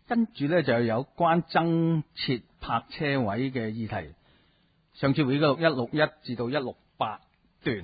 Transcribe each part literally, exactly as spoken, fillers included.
跟住咧就有關增設泊車位嘅議題，上次會嗰一六一至到一六八段，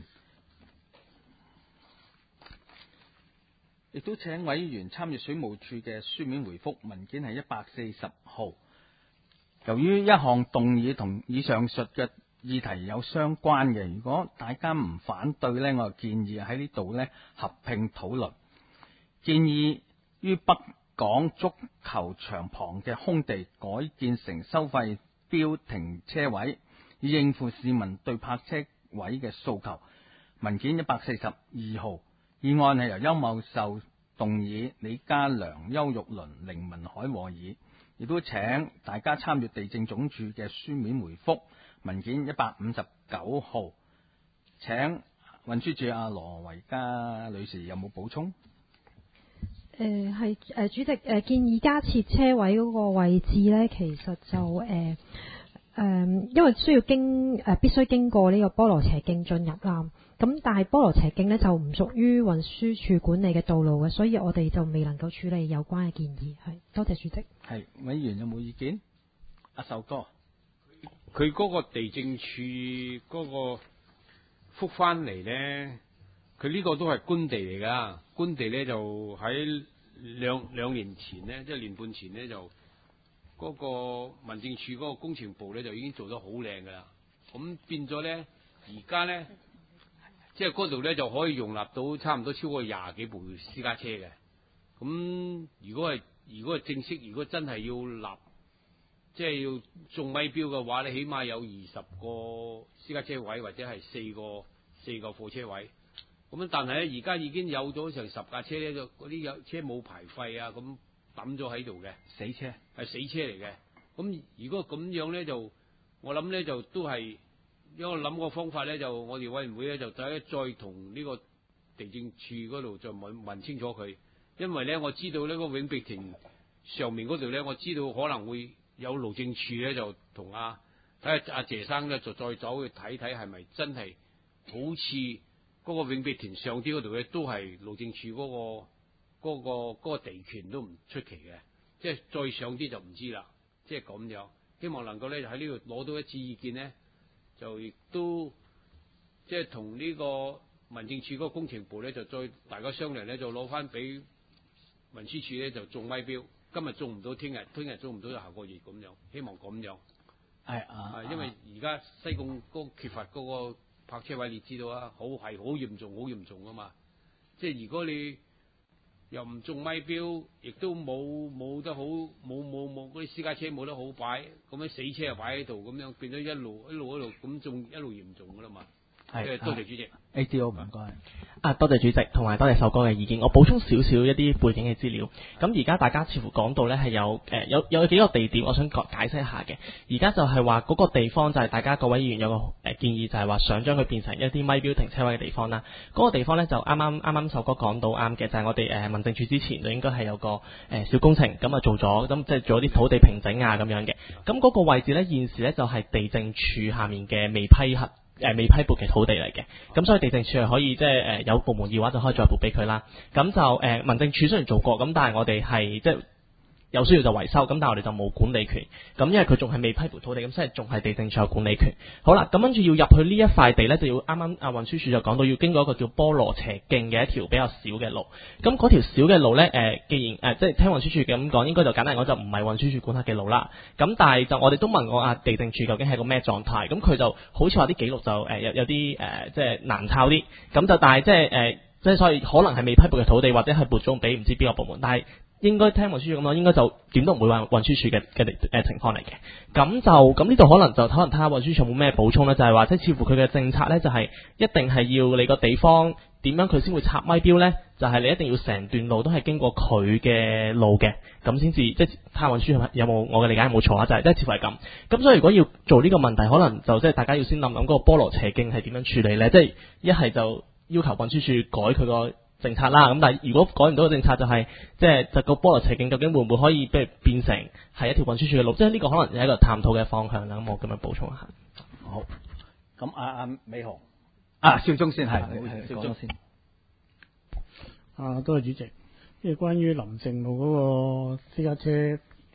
亦都請委員參閱水務署嘅書面回覆，文件係一百四十號。由於一項動議同以上述嘅議題有相關嘅，如果大家唔反對呢，我建議喺呢度呢合併討論。建議於北港足球場旁嘅空地改建成收費標停車位，以應付市民對泊車位嘅訴求。文件一百四十二號。議案係由邱茂壽動議，李家良、邱玉麟、凌文海和議，亦都請大家參閱地政總署嘅書面回覆，文件一百五十九號。請運輸署阿羅維嘉女士有冇補充？ 誒係誒主席誒、呃、建議加設車位嗰個位置咧，其實就誒誒、呃，因為需要經誒、呃、必須經過呢個菠蘿輋徑進入啦。咁但係菠蘿輋徑咧就唔屬於運輸署管理嘅道路嘅，所以我哋就未能夠處理有關嘅建議。係，多謝主席。 係，委員有冇意見？阿壽哥， 佢嗰個地政處嗰個覆翻嚟咧，佢呢個都係官地嚟噶，官地咧就喺兩兩年前咧，即係年半前咧就嗰個民政處嗰個工程部咧就已經做得好靚噶啦，咁變咗咧而家咧。即係嗰度咧就可以容納到差唔多超過廿幾部私家車嘅。咁如果係如果係正式，如果真係要立，即係要中咪標嘅話咧，起碼有二十個私家車位或者係四個四個貨車位。咁但係咧而家已經有咗成十架車咧，就嗰啲有車冇牌費啊，咁抌咗喺度嘅死車係死車嚟嘅。咁如果咁樣咧，就我諗咧就都係。因為我諗個方法咧，就我哋委員會咧就第一再同呢個地政處嗰度再問問清楚佢，因為咧我知道呢個永碧亭上面嗰度咧，我知道可能會有路政處咧就同阿睇下阿謝生咧就再走去睇睇係咪真係好似嗰個永碧亭上啲嗰度咧都係路政處嗰個嗰個嗰個地權都唔出奇嘅，即係再上啲就唔知啦，即係咁樣，希望能夠咧喺呢度攞到一次意見咧。就亦都即係同呢個民政處嗰個工程部咧，就再大家商量咧，就攞翻俾運輸署咧就中咪標。今日中唔到，聽日聽日中唔到，就下個月咁樣。希望咁樣。 係啊， 因為而家西貢嗰缺乏嗰個泊車位，你知道啊，好係好嚴重，好嚴重啊嘛。即係如果你又唔中咪標，亦都冇冇得好，冇冇冇嗰啲私家車冇得好擺，咁樣死車又擺喺度，咁樣變咗一路一路一路咁仲一路嚴重噶啦嘛。係，多謝主席。 A D O 唔該。 啊，多謝主席，同埋多謝壽哥嘅意見。我補充少少一啲背景嘅資料。咁而家大家似乎講到咧係有誒、呃、有有幾個地點，我想解解釋一下嘅。而家就係話嗰個地方就係大家各位議員有個誒、呃、建議，就係話想將佢變成一啲咪標停車位嘅地方啦。嗰、那個地方咧就啱啱啱啱壽哥講到啱嘅，就係、是、我哋誒、呃、民政處之前就應該係有個誒、呃、小工程咁啊做咗，咁即係做咗啲土地平整啊咁樣嘅。咁嗰個位置咧現時咧就係、是、地政處下面嘅未批核。誒、呃、未批撥嘅土地嚟嘅，咁所以地政處係可以即係誒有部門嘅話就可以再撥俾佢啦。咁就誒、呃、民政處雖然做過，咁但係我哋係即係有需要就維修，咁但係我哋就冇管理權。咁因為佢仲係未批撥土地，咁所以仲係地政處有管理權。好啦，咁跟住要入去呢一塊地咧，就要啱啱阿運輸署就講到要經過一個叫菠蘿輋徑嘅一條比較少嘅路。咁嗰條少嘅路咧，誒、呃、既然誒、呃、即係聽運輸署咁講，應該就簡單講就唔係運輸署管轄嘅路啦。咁但係就我哋都問過阿地政處究竟係個咩狀態，咁佢就好似話啲記錄就誒、呃、有有啲誒、呃、即係難抄啲。咁就但係即係誒即係所以可能係未批撥嘅土地，或者係撥咗俾唔知邊個部門，但係。應該聽運輸署咁講，應該就點都唔會話運輸署嘅嘅誒情況嚟嘅。咁就咁呢度可能就可能睇下運輸署有冇咩補充咧，就係話即係似乎佢嘅政策咧就係一定係要你個地方點樣佢先會插咪標咧，就係、是、你一定要成段路都係經過佢嘅路嘅，咁先至即係睇下運輸署有冇我嘅理解有冇錯啊？就係即係似乎係咁。咁所以如果要做呢個問題，可能就即係大家要先諗諗嗰個菠蘿輋徑係點樣處理咧，即係一係就要求運輸署改佢個政策啦，咁但係如果改唔到個政策，就係、是、即係就個菠蘿輋徑究竟會唔會可以俾變成係一條運輸署嘅路？即係呢個可能係一個探討嘅方向啦。咁我咁樣補充一下。 好，咁阿阿美雄，啊少宗先係，少宗先。 啊，多謝主席。即係關於林鄭路嗰個私家車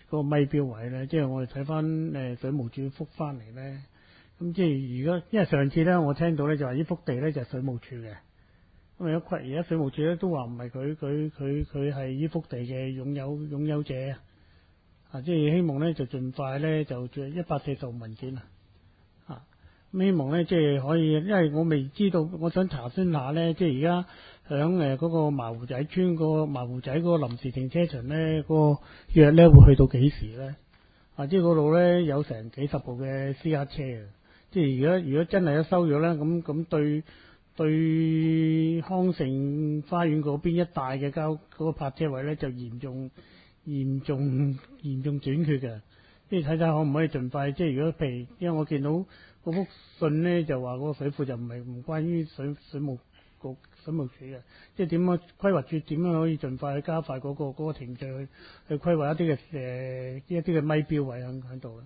個咪標位咧，即係我哋睇翻誒水務署覆翻嚟咧，咁即係如果因為上次咧我聽到咧就話呢幅地咧就係水務署嘅，咁而家而家水務署咧都話唔係佢佢佢佢係呢幅地嘅擁有擁有者啊，即係希望咧就盡快咧就一百四十號文件啊，啊咁希望咧即係可以，因為我未知道，我想查詢下咧，即係而家。響誒嗰個麻湖仔村嗰個麻湖仔嗰個臨時停車場咧，嗰個約咧會去到幾時咧？啊，即係嗰度咧有成幾十部嘅私家車啊！即係如果如果真係有收約咧，咁咁對對康城花園嗰邊一帶嘅交嗰個泊車位咧就嚴重嚴重嚴重短缺嘅。即係睇睇可唔可以盡快，即係如果譬如，因為我見到嗰幅信咧就話嗰個水庫就唔係唔關於水水務局水務署嘅，即係點樣規劃處點樣可以盡快去加快嗰、嗰個嗰、嗰個程序去去規劃一啲嘅誒一啲嘅咪標位喺喺度咧。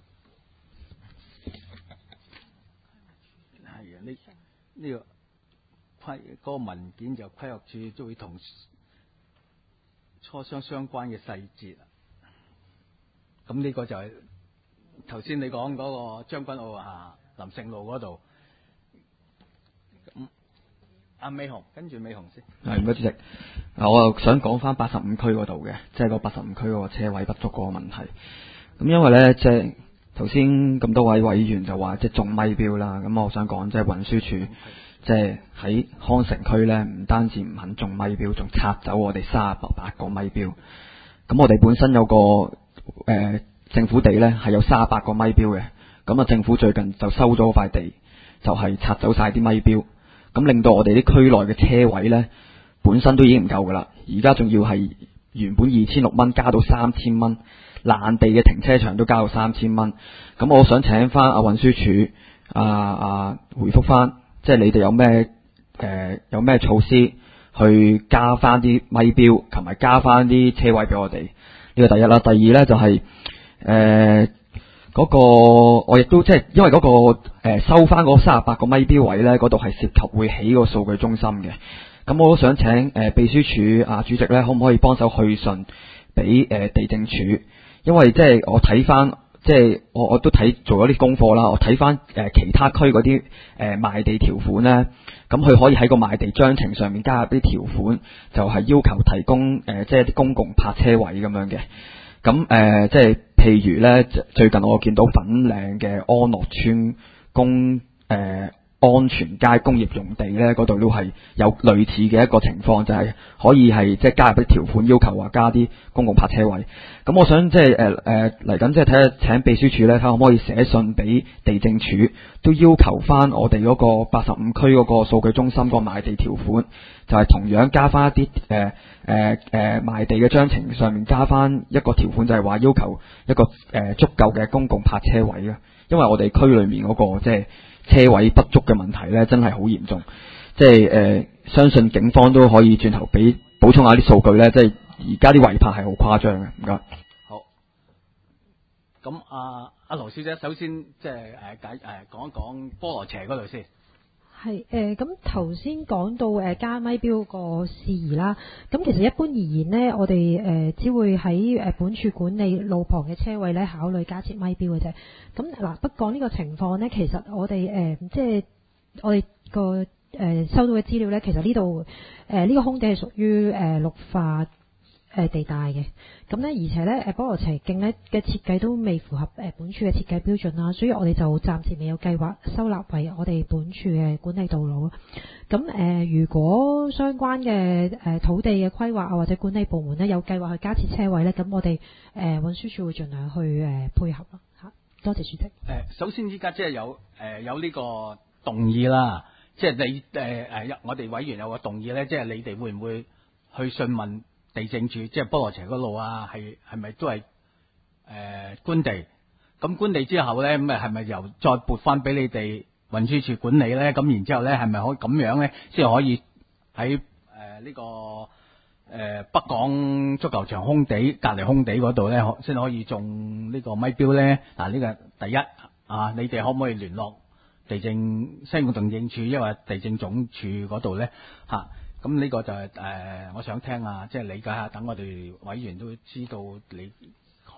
係啊，呢呢、這個規嗰、嗰個文件就規劃處都會同磋商相關嘅細節。咁呢個就係頭先你講嗰個將軍澳啊林盛路嗰度。阿美紅，跟住美紅先。 係唔該主席，啊，我又想講翻八十五區嗰度嘅，即係個八十五區嗰個車位不足嗰個問題。咁因為咧，即係頭先咁多位委員就話即係中咪標啦。咁我想講，即係運輸署即係喺康城區咧，唔單止唔肯中咪標，仲拆走我哋三十八個咪標。咁我哋本身有個誒、呃、政府地咧係有三十八個咪標嘅。咁啊，政府最近就收咗塊地，就係、是、拆走晒啲咪標。咁令到我哋啲區內嘅車位咧，本身都已經唔夠噶啦，而家仲要係原本二千六蚊加到三千蚊，爛地嘅停車場都加到三千蚊。咁我想請翻阿運輸署啊啊回覆翻，即係你哋有咩誒、呃、有咩措施去加翻啲咪標，同埋加翻啲車位俾我哋。呢個第一啦，第二咧就係、是、誒。呃嗰、那個我亦都即係因為嗰、那個、呃、收翻嗰三十八個咪標位咧，嗰度係涉及會起個數據中心嘅。咁我都想請誒、呃、秘書處啊主席咧，可唔可以幫手去信俾誒、呃、地政署？因為即係我睇翻，即係我我都睇做咗啲功課啦。我睇翻誒其他區嗰啲誒賣地條款咧，咁佢可以喺個賣地章程上面加入啲條款，就係、是、要求提供誒、呃、即係啲公共泊車位咁樣嘅。咁誒、呃，即係譬如咧，最近我見到粉嶺嘅安樂村公誒、呃、安全街工業用地咧，嗰度都係有類似嘅一個情況，就係、是、可以係即係加入啲條款，要求話加啲公共泊車位。咁我想即係誒誒嚟緊，即係睇下請秘書處咧，睇下可唔可以寫信俾地政署，都要求翻我哋嗰個八十五區嗰個數據中心個賣地條款，就係、是、同樣加翻一啲誒誒誒賣地嘅章程上面加翻一個條款，就係、是、話要求一個誒、呃、足夠嘅公共泊車位啊。因為我哋區裏面嗰、那個即係車位不足嘅問題咧，真係好嚴重。即係誒，相信警方都可以轉頭俾補充下啲數據咧，即係而家啲違泊係好誇張嘅。唔該。 好。咁阿阿羅小姐，首先即係誒解誒講一講菠蘿輋嗰度先。 係誒，咁頭先講到誒、呃、加咪標個事宜啦。咁其實一般而言呢，我哋誒、呃、只會喺誒本處管理路旁嘅車位咧，考慮加設咪標嘅啫。咁嗱，不過呢個情況呢，其實我哋誒、呃、即係我哋個誒收到嘅資料呢，其實呢度誒呢個空地係屬於誒綠化誒地帶嘅。咁呢，而且呢，誒菠蘿輋徑呢嘅設計都未符合誒本處嘅設計標準啦，所以我哋就暫時未有計劃收納為我哋本處嘅管理道路。咁誒、呃，如果相關嘅誒、呃、土地嘅規劃啊，或者管理部門呢，有計劃去加設車位呢，咁我哋誒、呃、運輸署會盡量去誒、呃、配合咯嚇。多謝主席。誒、 呃，首先依家即係有誒、呃、有呢個動議啦，即係你誒誒我哋委員有個動議咧，即係你哋會唔會去詢問地政署，即係菠蘿輋嗰度啊，係係咪都係誒、呃、官地？咁官地之後咧，咁誒係咪由再撥翻俾你哋運輸署管理咧？咁然之後咧，係咪可以咁樣咧，先可以喺誒呢個誒、呃、北港足球場空地隔離空地嗰度咧，先可以種呢個咪標咧？嗱、啊，呢、這個第一啊，你哋可唔可以聯絡地政西貢地政處，因為地政總署嗰度咧嚇？啊咁呢個就係、是、誒、呃，我想聽啊，即係理解下，等我哋委員都知道你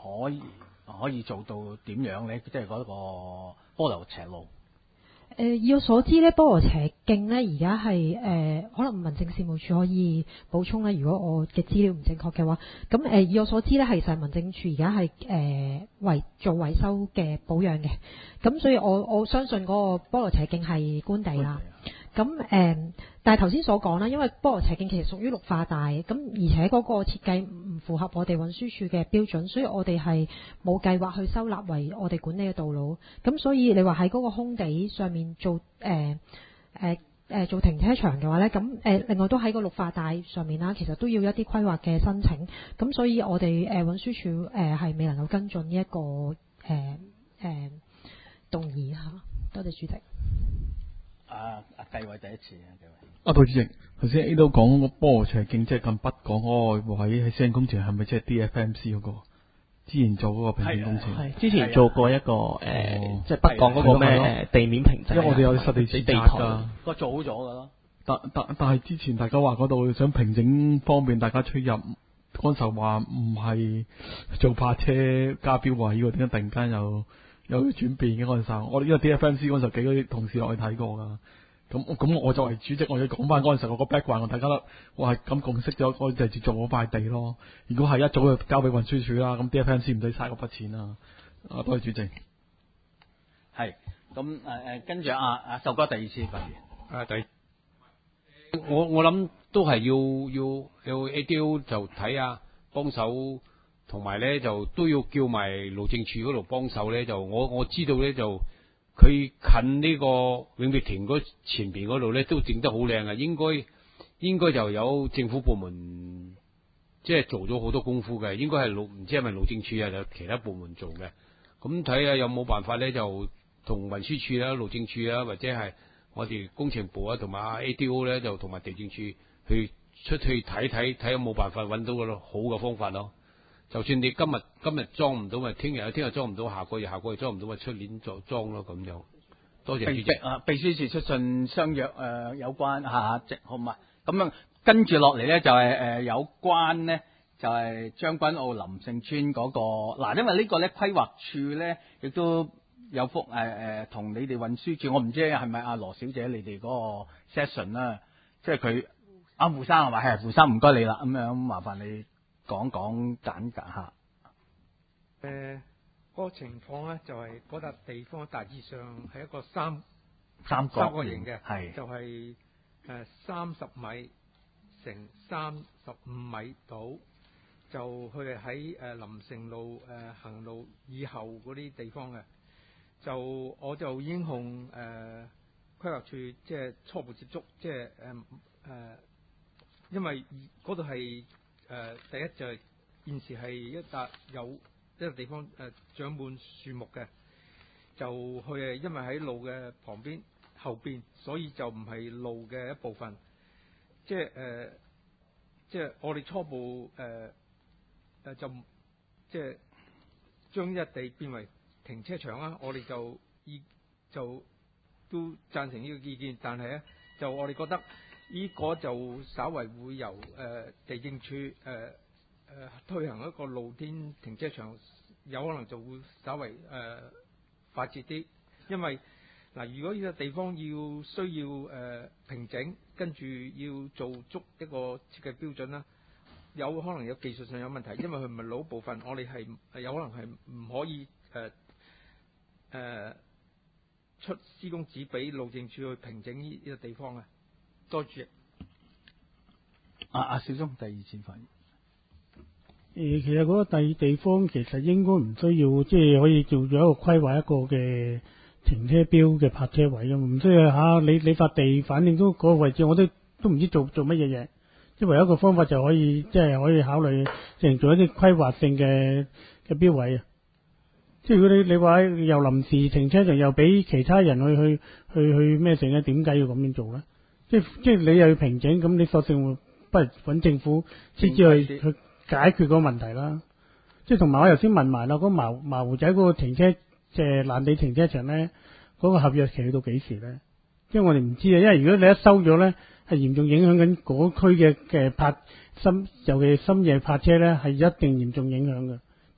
可以可以做到點樣咧？即係嗰個菠蘿斜路。 誒、呃，以我所知咧，菠蘿斜徑咧而家係誒，可能民政事務處可以補充咧。如果我嘅資料唔正確嘅話，咁誒、呃，以我所知咧，係實民政處而家係誒維做維修嘅保養嘅。咁所以我我相信嗰個菠蘿斜徑係官地啦。咁誒、呃，但係頭先所講啦，因為菠蘿斜徑其實屬於綠化帶，咁而且嗰個設計唔符合我哋運輸署嘅標準，所以我哋係冇計劃去收納為我哋管理嘅道路。咁所以你話喺嗰個空地上面做誒誒誒做停車場嘅話咧，咁誒、呃、另外都喺個綠化帶上面啦，其實都要一啲規劃嘅申請。咁所以我哋誒運輸署誒係未能夠跟進呢一個誒誒、呃、動議嚇。多謝主席。 啊啊，繼位第一次啊，繼位。 啊，杜主席，頭先 A 都講個菠蘿斜徑，即係近北港嗰個位喺私人工程，係咪即係 D F M C 嗰、那個？之前做嗰個平整工程， 係之前做過一個誒，即係北港嗰個咩誒地面平整， 因為我哋有實地視察㗎， 個做好咗㗎咯。 但但但係之前大家話嗰度想平整方便大家出入，嗰陣時話唔係做泊車加標位喎，點解突然間又有轉變嘅嗰陣時？我哋呢個 D F M C 嗰陣時幾個同事落去睇過㗎。咁咁我作為主席，我要講翻嗰陣時我個 background，我大家都我係咁共識咗，我就直接做嗰塊地咯。如果係一早就交俾運輸署啦，咁 D F M C 唔使嘥嗰筆錢啦。啊，多謝主席。 係咁誒誒，跟住阿阿壽哥第二次發言。 啊，第我我諗都係要要要 A D O 就睇下幫手，同埋咧就都要叫埋路政署嗰度幫手咧。就我我知道咧就。佢近呢個永別亭嗰前邊嗰度咧，都整得好靚啊！應該應該就有政府部門即係做咗好多功夫嘅，應該係路唔知係咪路政署啊，有其他部門做嘅。咁睇下有冇辦法咧，就同運輸署啦、路政署啦，或者係我哋工程部啊，同埋 A D O 咧，就同埋地政署去出去睇睇，睇有冇辦法揾到個好嘅方法咯。就算你今日今日裝唔到，咪聽日聽日裝唔到，下個月下個月裝唔到，咪出年再裝咯咁樣。多謝主席啊！秘書處出信相約誒、呃、有關下即好嘛？咁樣跟住落嚟咧就係、是、誒、呃、有關咧就係將軍澳林盛村嗰、那個嗱，因為呢個咧規劃處咧亦都有幅誒誒同你哋運輸處，我唔知係咪阿羅小姐你哋嗰個 session 啦，即係佢阿胡生係咪？係胡生，唔該你啦，咁樣麻煩你。講講簡介下， 誒、呃，嗰、那個情況咧就係嗰笪地方大致上係一個三三角三角形嘅， 係就係誒三十米乘三十五米度，就佢哋喺誒林盛路誒、呃、行路以後嗰啲地方嘅，就我就已經同誒規劃處即係初步接觸，即係誒誒，因為嗰度係。誒、呃，第一就係現時係一笪有一個地方誒、呃、長滿樹木嘅，就佢係因為喺路嘅旁邊後邊，所以就唔係路嘅一部分。即係誒、呃，即係我哋初步誒誒、呃、就即係將一地變為停車場啦。我哋就意就都贊成呢個意見，但係咧就我哋覺得。呢個就稍為會由誒、呃、地政處誒誒、呃呃、推行一個露天停車場，有可能就會稍為誒、呃、快捷啲，因為嗱、呃，如果呢個地方要需要誒、呃、平整，跟住要做足一個設計標準啦，有可能有技術上有問題，因為佢唔係路部分，我哋係有可能係唔可以誒誒、呃呃、出施工紙俾路政處去平整呢呢個地方啊。多謝。 阿阿小鍾第二次發言。 誒，其實嗰個第二地方其實應該唔需要，即係可以做咗一個規劃一個嘅停車標嘅泊車位啊，唔需要吓你你塊地，反正都嗰個位置我都都唔知做做乜嘢嘢，即係唯一一個方法就可以即係可以考慮成做一啲規劃性嘅嘅標位啊。即係如果你你話又臨時停車場又俾其他人去去去去咩成咧，點解要咁樣做咧？即係即係你又要平整，咁你索性會不如揾政府先至去去解決個問題啦。即係同埋我頭先問埋啦，嗰麻麻湖仔嗰個停車即係爛地停車場咧，嗰、嗰個合約期去到幾時咧？即係我哋唔知啊，因為如果你一收咗咧，係嚴重影響緊嗰區嘅嘅泊深，尤其深夜泊車咧，係一定嚴重影響嘅。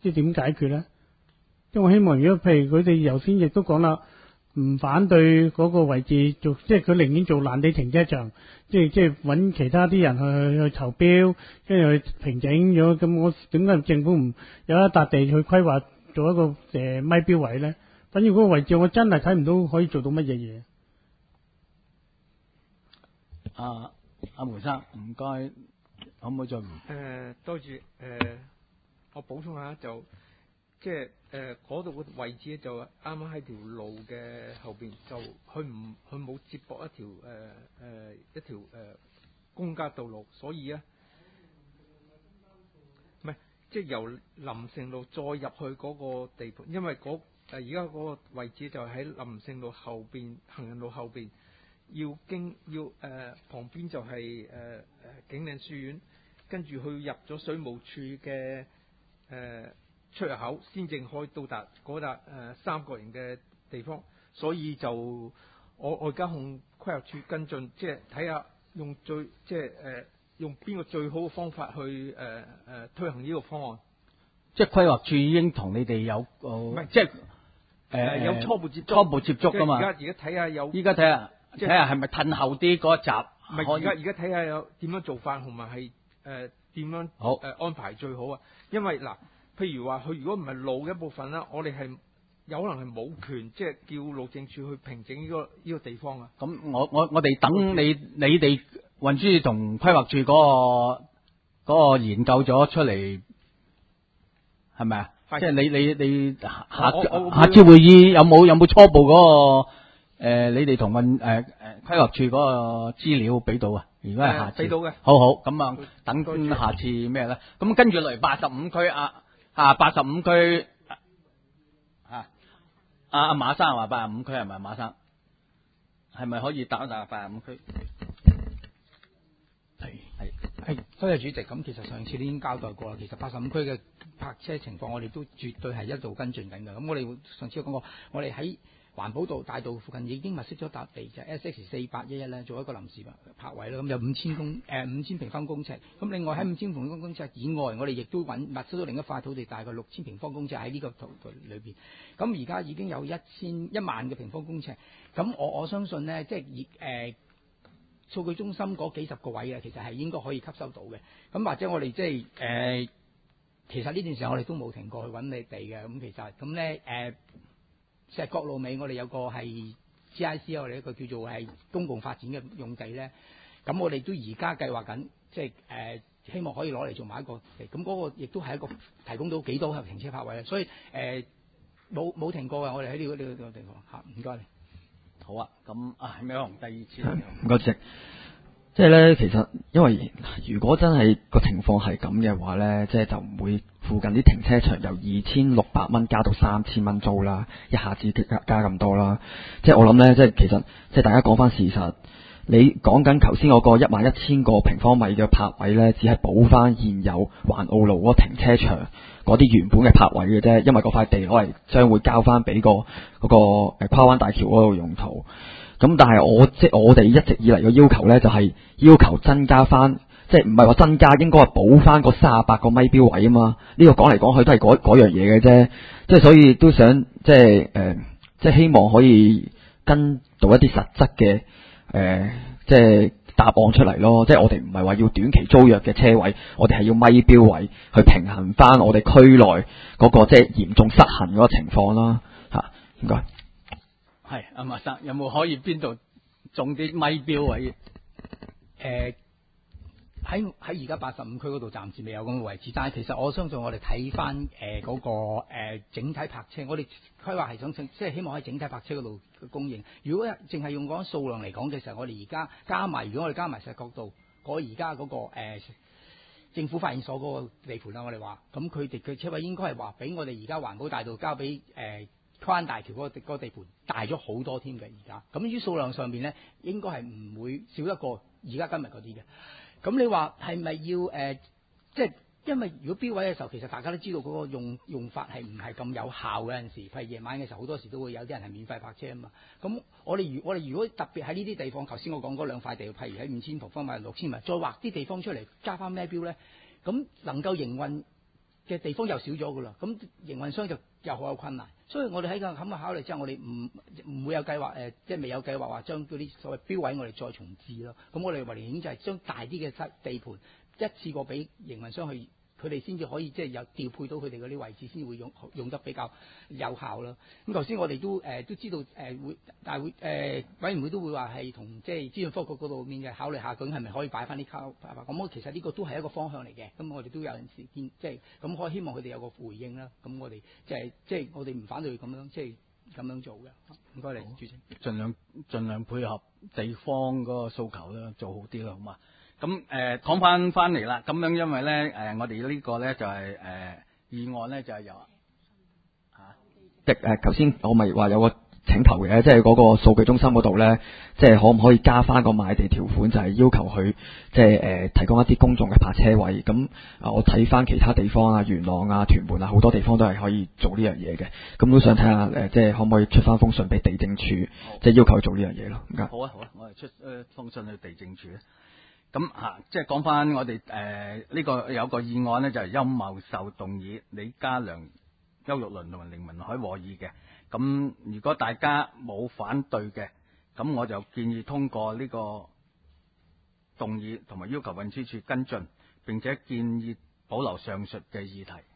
即係點解決咧？即係我希望，如果譬如佢哋頭先亦都講啦，唔反對嗰個位置做，即係佢寧願做爛地停車場，即係即係揾其他啲人去去投標，跟住去平整咗。咁我點解政府唔有一笪地去規劃做一個誒咪標位咧？反正嗰個位置我真係睇唔到可以做到乜嘢嘢。 阿阿梅生，唔該，可唔可以再？誒、 呃，多謝誒、呃，我補充下就。即係誒嗰度嘅位置咧，就啱啱喺條路嘅後邊，就佢唔佢冇接駁一條誒誒、呃、一條誒、呃、公家道路，所以咧唔係即係由林盛路再入去嗰個地盤，因為嗰誒而家嗰個位置就喺林盛路後邊行人路後邊，要經要誒、呃、旁邊就係誒誒景嶺書院，跟住佢入咗水務處嘅誒。呃出入口先正可以到達嗰笪誒三角形嘅地方，所以就我我而家向規劃處跟進，即係睇下用最即係誒、呃、用邊個最好嘅方法去誒誒、呃呃、推行呢個方案。 即係規劃處已經同你哋有誒，唔係即係誒、呃、 有初步接觸， 初步接觸㗎嘛。 而家而家睇下有， 依家睇下睇下係咪褪後啲嗰一集。 唔係而家而家睇下有點樣做法，同埋係誒點樣好誒、呃、安排最好啊？因為嗱。譬如話，佢如果唔係路嘅一部分啦，我哋係有可能係冇權，即係叫路政署去平整呢個呢個地方啊。 咁我我我哋等你你哋運輸同規劃處嗰個嗰個研究咗出嚟，係咪啊？即係你你你下下下次會議有冇有冇初步嗰個誒？你哋同運誒誒規劃處嗰個資料俾到啊？如果係下次俾到嘅， 好好咁啊，等下次咩咧？咁跟住嚟八十五區啊。啊，八十五區啊，阿阿馬生話八十五區係咪馬生？係咪可以答一答八十五區？ 係係係，多謝主席。咁其實上次已經交代過啦。其實八十五區嘅泊車情況，我哋都絕對係一路跟進緊嘅。咁我哋上次講過，我哋喺環保道大道附近已經物色咗笪地，就係 S X 四八一一咧，做一個臨時泊位啦。咁有五千公誒五千平方公尺。咁另外喺五千平方公尺以外，我哋亦都揾物色咗另一塊土地，大概六千平方公尺喺呢個圖圖裏邊。咁而家已經有一千一萬嘅平方公尺。咁我我相信呢，即係以誒數據中心嗰幾十個位啊，其實係應該可以吸收到嘅。咁或者我哋即係誒、呃，其實呢段時間我哋都冇停過去揾你哋嘅。咁其實咁咧誒。石角路尾，我哋有個係 G I C， 我哋一個叫做係公共發展嘅用地咧。咁我哋都而家計劃緊，即係誒、呃、希望可以攞嚟做埋一個地。咁嗰個亦都係一個提供到幾多個停車泊位咧。所以誒冇冇停過嘅，我哋喺呢個呢、呢個地方嚇。唔該你。 好啊，咁啊，係咪可能第二次？ 唔該謝。即係咧，其實因為如果真係個情況係咁嘅話咧，即係就唔會附近啲停車場由二千六百蚊加到三千蚊租啦，一下子加加咁多啦。即係我諗咧，即係其實即係大家講翻事實，你講緊頭先嗰個一萬一千個平方米嘅泊位咧，只係補翻現有環澳路嗰個停車場嗰啲原本嘅泊位嘅啫，因為嗰塊地攞嚟將會交翻俾個嗰個誒跨灣大橋嗰度用途。咁但係我即係我哋一直以嚟嘅要求咧，就係要求增加翻，即係唔係話增加，應該係補翻個三十八個咪標位啊嘛。呢個講嚟講去都係嗰嗰樣嘢嘅啫。即係所以都想即係誒，即係希望可以跟到一啲實質嘅誒，即係答案出嚟咯。即係我哋唔係話要短期租約嘅車位，我哋係要咪標位去平衡翻我哋區內嗰個即係嚴重失衡嗰個情況啦。嚇，唔該。 係阿馬生，有冇可以邊度種啲咪標位？ 誒喺喺而家八十五區嗰度暫時未有咁嘅位置，但係其實我相信我哋睇翻誒嗰個、呃、整體泊車，我哋規劃係想即係希望喺整體泊車嗰度嘅供應。如果淨係用嗰數量嚟講嘅時候，我哋而家加埋，如果我哋加埋石角道嗰而家嗰個、呃、政府發現所嗰個地盤啦，我哋話咁佢哋嘅車位應該係話比我哋而家環保大道交俾誒。呃跨大橋嗰個地嗰個地盤大咗好多添嘅，而家咁於數量上邊咧，應該係唔會少得過而家今日嗰啲嘅。咁你話係咪要誒、呃？即係因為如果標位嘅時候，其實大家都知道嗰個用用法係唔係咁有效嘅，陣時，譬如夜晚嘅時候，好多時都會有啲人係免費泊車啊嘛。咁我哋如我哋如果特別喺呢啲地方，頭先我講嗰兩塊地，譬如喺五千平方米、六千米，再劃啲地方出嚟加翻咩標咧？咁能夠營運嘅地方又少咗噶啦，咁營運商就又好有困難，所以我哋喺個咁嘅考慮之後，我哋唔唔會有計劃誒、呃，即係未有計劃話將嗰啲所謂標位我哋再重置咯。咁我哋為年就係將大啲嘅地盤一次過俾營運商去。佢哋先至可以即係有調配到佢哋嗰啲位置，先至會用用得比較有效啦。咁頭先我哋都誒、呃、都知道誒、呃、會大會誒、呃、委員會都會話係同即係資訊科局嗰度面嘅考慮下，究竟係咪可以擺翻啲卡牌？咁我其實呢個都係一個方向嚟嘅。咁我哋都有陣時見即係咁，我希望佢哋有個回應啦。咁我哋即係即係我哋唔反對咁樣即係咁樣做嘅。唔該你，主席。 盡量盡量配合地方嗰個訴求啦，做好啲啦，好嘛？咁誒講翻翻嚟啦，咁樣因為咧誒、呃，我哋呢個咧就係、是、誒、呃、議案咧就係由嚇， 即誒頭先我咪話有個請求嘅，即係嗰個數據中心嗰度咧，即係可唔可以加翻個賣地條款，就係、是、要求佢即係誒、呃、提供一啲公眾嘅泊車位。咁啊，我睇翻其他地方啊，元朗啊、屯門啊，好多地方都係可以做呢樣嘢嘅。咁都想睇下誒，即係可唔可以出翻封信俾地政處，即係要求佢做呢樣嘢咯。唔該。 好啊好啊，我哋出誒封信去地政處咧。咁嚇、啊，即係講翻我哋誒呢個有個議案咧，就係邱茂壽動議，李家良、邱玉麟同埋凌文海和議嘅。咁如果大家冇反對嘅，咁我就建議通過呢個動議，同埋要求運輸署跟進，並且建議保留上述嘅議題。